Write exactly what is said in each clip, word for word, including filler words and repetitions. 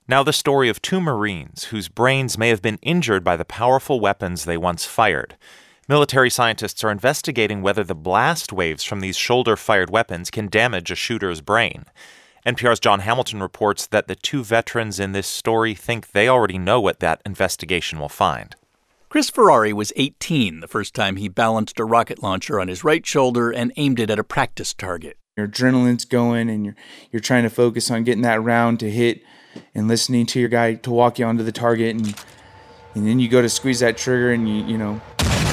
Now the story of two Marines whose brains may have been injured by the powerful weapons they once fired. Military scientists are investigating whether the blast waves from these shoulder-fired weapons can damage a shooter's brain. N P R's John Hamilton reports that the two veterans in this story think they already know what that investigation will find. Chris Ferrari was eighteen the first time he balanced a rocket launcher on his right shoulder and aimed it at a practice target. Your adrenaline's going and you're you're trying to focus on getting that round to hit and listening to your guy to walk you onto the target, and and then you go to squeeze that trigger and you you know.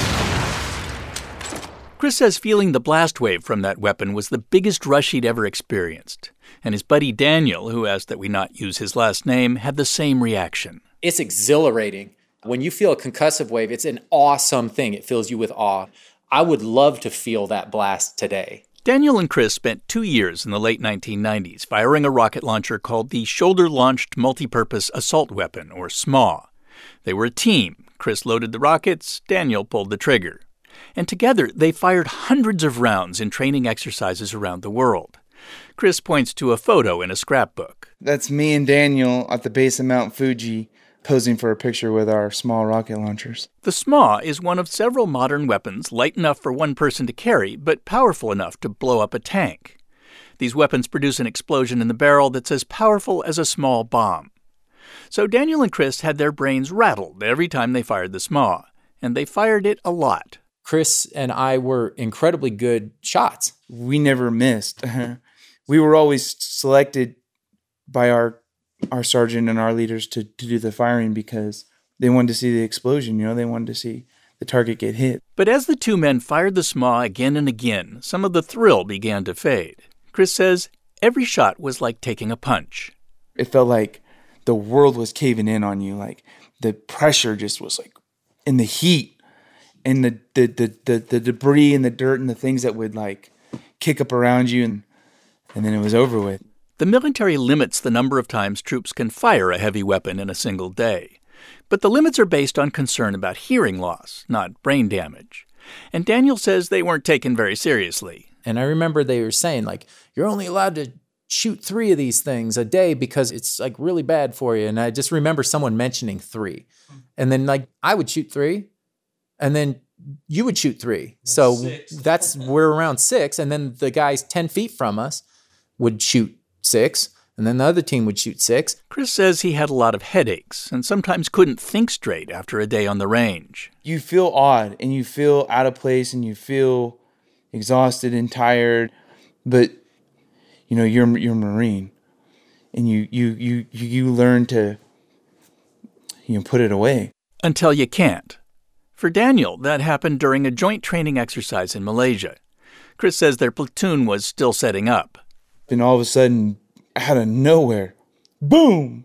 Chris says feeling the blast wave from that weapon was the biggest rush he'd ever experienced. And his buddy Daniel, who asked that we not use his last name, had the same reaction. It's exhilarating. When you feel a concussive wave, it's an awesome thing. It fills you with awe. I would love to feel that blast today. Daniel and Chris spent two years in the late nineteen nineties firing a rocket launcher called the Shoulder-Launched Multipurpose Assault Weapon, or S M A W. They were a team. Chris loaded the rockets, Daniel pulled the trigger. And together, they fired hundreds of rounds in training exercises around the world. Chris points to a photo in a scrapbook. That's me and Daniel at the base of Mount Fuji posing for a picture with our small rocket launchers. The S M A W is one of several modern weapons light enough for one person to carry, but powerful enough to blow up a tank. These weapons produce an explosion in the barrel that's as powerful as a small bomb. So Daniel and Chris had their brains rattled every time they fired the S M A W, and they fired it a lot. Chris and I were incredibly good shots. We never missed. We were always selected by our our sergeant and our leaders to, to do the firing because they wanted to see the explosion, you know, they wanted to see the target get hit. But as the two men fired the S M A W again and again, some of the thrill began to fade. Chris says every shot was like taking a punch. It felt like the world was caving in on you, like the pressure just was like, and the heat. And the, the, the, the, the debris and the dirt and the things that would like kick up around you, and and then it was over with. The military limits the number of times troops can fire a heavy weapon in a single day. But the limits are based on concern about hearing loss, not brain damage. And Daniel says they weren't taken very seriously. And I remember they were saying, like, you're only allowed to shoot three of these things a day because it's like really bad for you. And I just remember someone mentioning three. And then like I would shoot three. And then you would shoot three. So six. That's, we're around six. And then the guys ten feet from us would shoot six. And then the other team would shoot six. Chris says he had a lot of headaches and sometimes couldn't think straight after a day on the range. You feel odd and you feel out of place and you feel exhausted and tired. But, you know, you're, you're a Marine. And you, you, you, you learn to, you know, put it away. Until you can't. For Daniel, that happened during a joint training exercise in Malaysia. Chris says their platoon was still setting up. And all of a sudden, out of nowhere, boom!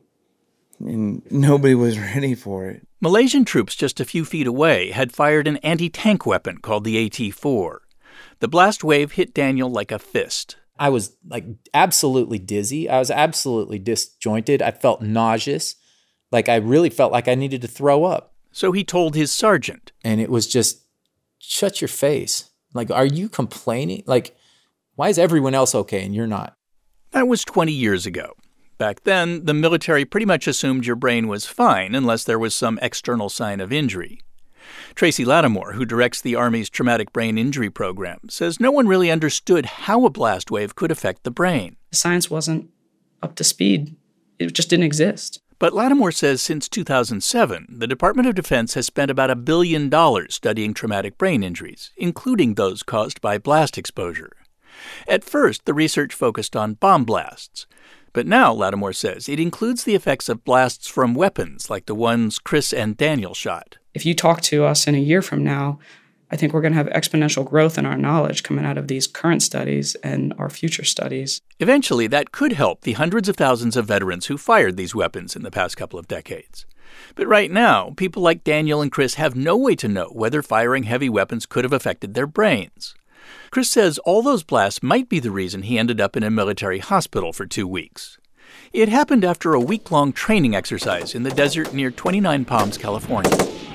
And nobody was ready for it. Malaysian troops just a few feet away had fired an anti-tank weapon called the A T four. The blast wave hit Daniel like a fist. I was like absolutely dizzy. I was absolutely disjointed. I felt nauseous. Like I really felt like I needed to throw up. So he told his sergeant. And it was just, shut your face. Like, are you complaining? Like, why is everyone else okay and you're not? That was twenty years ago. Back then, the military pretty much assumed your brain was fine unless there was some external sign of injury. Tracy Lattimore, who directs the Army's Traumatic Brain Injury Program, says no one really understood how a blast wave could affect the brain. Science wasn't up to speed. It just didn't exist. But Lattimore says since two thousand seven, the Department of Defense has spent about a billion dollars studying traumatic brain injuries, including those caused by blast exposure. At first, the research focused on bomb blasts. But now, Lattimore says, it includes the effects of blasts from weapons like the ones Chris and Daniel shot. If you talk to us in a year from now, I think we're going to have exponential growth in our knowledge coming out of these current studies and our future studies. Eventually, that could help the hundreds of thousands of veterans who fired these weapons in the past couple of decades. But right now, people like Daniel and Chris have no way to know whether firing heavy weapons could have affected their brains. Chris says all those blasts might be the reason he ended up in a military hospital for two weeks. It happened after a week-long training exercise in the desert near twenty-nine Palms, California.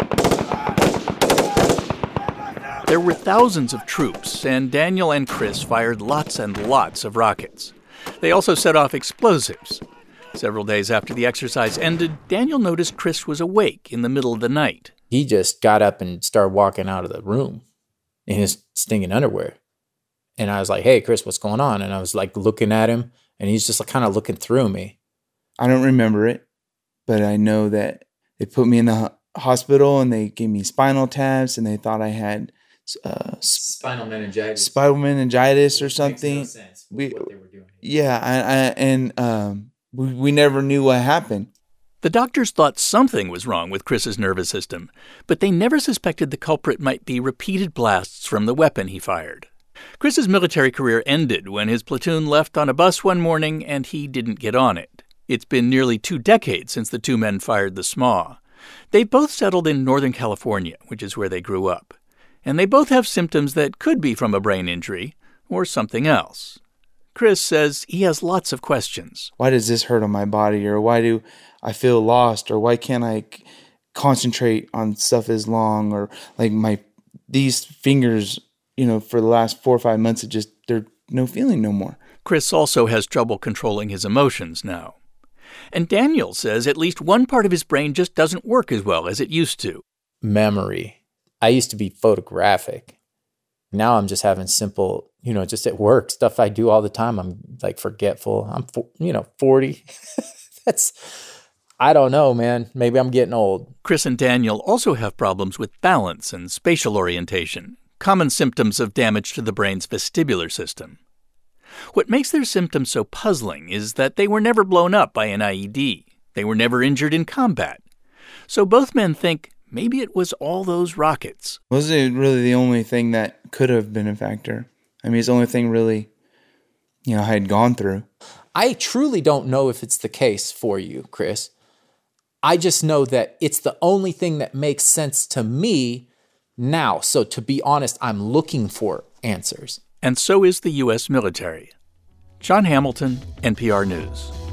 There were thousands of troops, and Daniel and Chris fired lots and lots of rockets. They also set off explosives. Several days after the exercise ended, Daniel noticed Chris was awake in the middle of the night. He just got up and started walking out of the room in his stinking underwear. And I was like, hey, Chris, what's going on? And I was like looking at him, and he's just like kind of looking through me. I don't remember it, but I know that they put me in the hospital and they gave me spinal taps and they thought I had uh, spinal meningitis. Spinal meningitis or something. Makes no sense with we, what they were doing. Yeah, I, I, and um, we, we never knew what happened. The doctors thought something was wrong with Chris's nervous system, but they never suspected the culprit might be repeated blasts from the weapon he fired. Chris's military career ended when his platoon left on a bus one morning and he didn't get on it. It's been nearly two decades since the two men fired the S M A. They've both settled in Northern California, which is where they grew up. And they both have symptoms that could be from a brain injury or something else. Chris says he has lots of questions. Why does this hurt on my body? Or why do I feel lost? Or why can't I c- concentrate on stuff as long? Or like my these fingers, you know, for the last four or five months, it just, they're no feeling no more. Chris also has trouble controlling his emotions now. And Daniel says at least one part of his brain just doesn't work as well as it used to. Memory. I used to be photographic. Now I'm just having simple, you know, just at work, stuff I do all the time. I'm like forgetful. I'm, you know, forty. That's, I don't know, man. Maybe I'm getting old. Chris and Daniel also have problems with balance and spatial orientation, common symptoms of damage to the brain's vestibular system. What makes their symptoms so puzzling is that they were never blown up by an I E D. They were never injured in combat. So both men think maybe it was all those rockets. Wasn't it really the only thing that could have been a factor? I mean, it's the only thing really, you know, I had gone through. I truly don't know if it's the case for you, Chris. I just know that it's the only thing that makes sense to me now. So to be honest, I'm looking for answers. And so is the U S military. John Hamilton, N P R News.